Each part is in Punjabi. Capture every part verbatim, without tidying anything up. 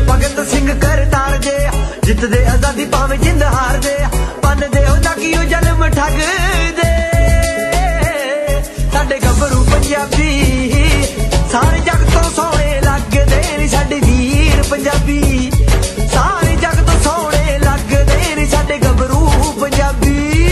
ਭਗਤ ਸਿੰਘ ਕਰਤਾਰ ਜੇ ਜਿੱਤਦੇ ਆਜ਼ਾਦੀ ਭਾਵੇਂ ਜਿੰਦ ਹਾਰਦੇ ਪੰਨਦੇ ਹੋ ਜਾਗੀ ਉਹ ਜਨਮ ਠੱਗਦੇ ਸਾਡੇ ਗੱਭਰੂ ਪੰਜਾਬੀ ਸਾਰੇ ਜਗ ਤੋਂ ਸੋਹਣੇ ਲੱਗਦੇ ਨੀ ਸਾਡੇ ਵੀਰ ਪੰਜਾਬੀ ਸਾਰੇ ਜਗ ਤੋਂ ਸੋਹਣੇ ਲੱਗਦੇ ਨੀ ਸਾਡੇ ਗੱਭਰੂ ਪੰਜਾਬੀ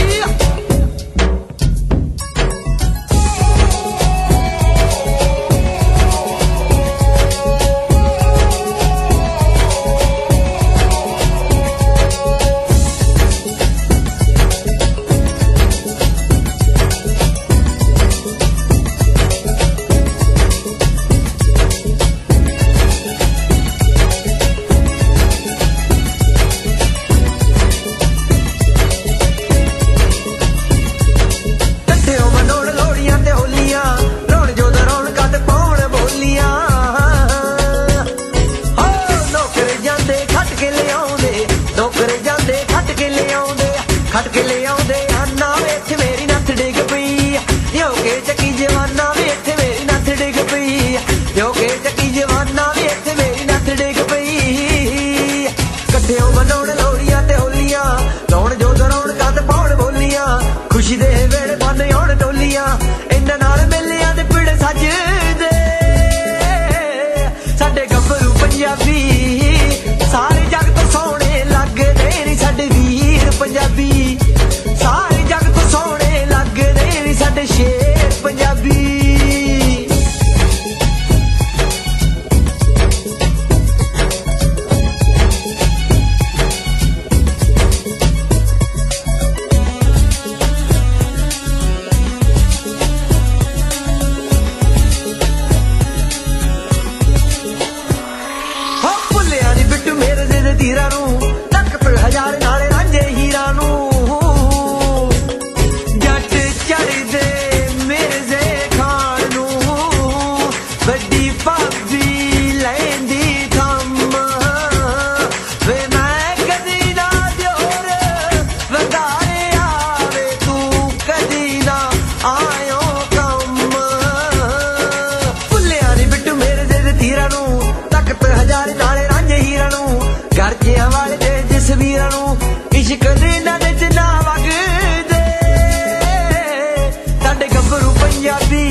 ਖੱਟ ਕੇ ਲਿਆਉਂਦੇ ਆਨਾ ਵੇਖ ਮੇਰੀ ਨੱਥ ਡਿੱਗ ਪਈ ਜੋ ਕੇ ਚੱਕੀ ਜਵਾਨਾ ਵੇਖ ਮੇਰੀ ਨੱਥ ਡਿੱਗ ਪਈ ਜੋ ਕੇ ਚੱਕੀ ਜਵਾਨਾ ਵੇਖ ਮੇਰੀ ਨੱਥ ਡਿੱਗ ਪਈ ਇਕੱਠਿਓਂ ਮਨਾਉਣ ਲੋਹੜੀਆਂ ਤੇ ਹੋਲੀਆਂ ਲਾਉਣ ਜੋ ਦਰਾਉਣ ਕੰਧ ਪਾਉਣ ਬੋਲੀਆਂ ਖੁਸ਼ੀ ਦੇ ਵੇਲੇ ਬੰਨ ਆਉਣ ਟੋਲੀਆਂ ਇਹਨਾਂ ਨਾਲ ਮੇਲਿਆਂ ਦੇ ਪਿੜ ਸੱਜਦੇ ਸਾਡੇ ਗੱਭਰੂ ਪੰਜਾਬੀ ਸਾਰੇ ਜਗ ਤੋਂ ਸੋਹਣੇ ਲੱਗਦੇ ਨੀ ਸਾਡੇ ਵੀਰ ਪੰਜਾਬੀ ਸਾਰੇ ਜਗ ਤੋਂ ਸੋਹਣੇ ਲੱਗਦੇ ਨੀ ਸਾਡੇ ਸ਼ੇਰ ਪੰਜਾਬੀ ਹੋ ਭੁੱਲਿਆ ਨੀ ਬਿੱਟੂ ਮੇਰੇ ਦੇ ਤੀਰਾਂ ਨੂੰ ਲੱਖ ਪਿੜ ਹਜ਼ਾਰ ਨਾਲੇ ਰਾਂਝੇ ਹੀਰਾਂ ਨੂੰ ਵੱਡੀ ਭਾਬੀ ਲੈਂਦੀ ਥੰਮ ਵੇ ਮੈਂ ਕਦੀ ਨਾ ਦਿਓਰ ਵੰਗਾਰੇ ਆਵੇ ਤੂੰ ਕਦੀ ਨਾ ਆਇਓ ਕੰਮ ਭੁੱਲਿਆ ਨੀ ਬਿੱਟੂ ਮੇਰੇ ਦੇ ਤੀਰਾਂ ਨੂੰ ਤੱਕ ਤੇ ਹਜ਼ਾਰ ਨਾਲੇ ਰਾਂਝੇ ਹੀਰਾਂ ਨੂੰ ਗਰਜਿਆਂ ਵਾਲੇ ਦੇ ਜਸਵੀਰਾਂ ਨੂੰ ਇਸ਼ਕ ਦੇ ਨਾਲ ਚ ਨਾ ਵਗਦੇ ਸਾਡੇ ਗੱਭਰੂ ਪੰਜਾਬੀ